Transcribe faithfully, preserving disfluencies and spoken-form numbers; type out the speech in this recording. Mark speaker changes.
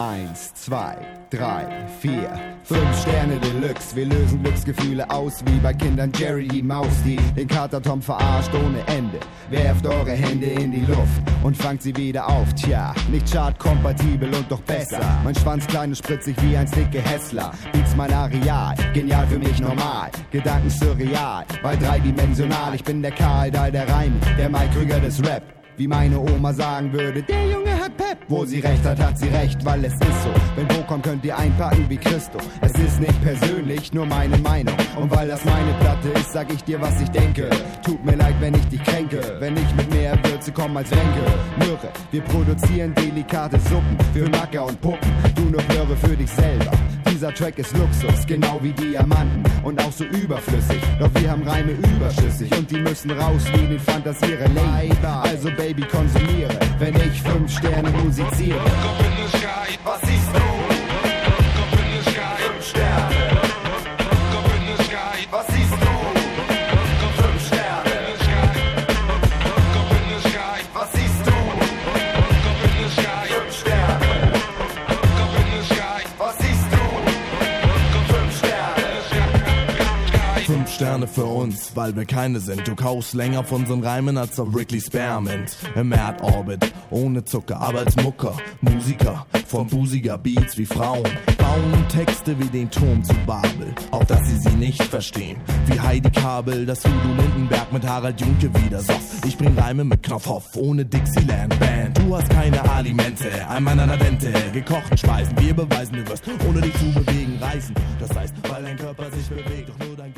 Speaker 1: Eins, zwei, drei, vier, fünf Sterne Deluxe. Wir lösen Glücksgefühle aus wie bei Kindern Jerry die Maus, die den Kater Tom verarscht ohne Ende. Werft eure Hände in die Luft und fangt sie wieder auf. Tja, nicht chartkompatibel und doch besser. Mein Schwanz klein und spritzig wie ein dicke Hessler. Beats mein Areal, genial für mich normal. Gedanken surreal, weil dreidimensional. Ich bin der Karl Dahl der Reime, der Mike Krüger des Rap. Wie meine Oma sagen würde, der Junge hat Pep. Wo sie recht hat, hat sie recht, weil es ist so. Wenn Wo kommt, könnt ihr einpacken wie Christo. Es ist nicht persönlich, nur meine Meinung. Und weil das meine Platte ist, sag ich dir, was ich denke. Tut mir leid, wenn ich dich kränke. Wenn ich mit mehr Würze komm als Ränke. Mürre, wir produzieren delikate Suppen für Macker und Puppen. Du nur höre für dich selber. Dieser Track ist Luxus, genau wie Diamanten und auch so überflüssig. Doch wir haben Reime überschüssig und die müssen raus wie den Fantasiere Leiber. Also Baby, konsumiere, wenn ich fünf Sterne musiziere.
Speaker 2: Kopf in the sky, was siehst du? Kopf in the sky, fünf Sterne. Kopf in the sky, was siehst du? Kopf fünf Sterne. Kopf in the sky, was siehst du? Kopf in the sky, fünf Sterne. Kopf in the sky, was siehst du? Kopf fünf Sterne.
Speaker 3: Fünf Sterne für uns, weil wir keine sind. Du kaust länger auf unseren Reimen als auf Wrigley Spearmint. Im Erdorbit, ohne Zucker, aber als Mucker. Musiker, von busiger Beats wie Frauen. Bauen Texte wie den Turm zu Babel, auf dass sie sie nicht verstehen. Wie Heidi Kabel, das Udo Lindenberg mit Harald Junke wieder soft. Ich bring Reime mit Knopfhoff, ohne Dixieland Band. Du hast keine Alimente, ein Mann an der Dente. Gekochten Speisen, wir beweisen, du wirst ohne dich zu bewegen reißen. Das heißt, weil dein Körper sich bewegt, doch nur dein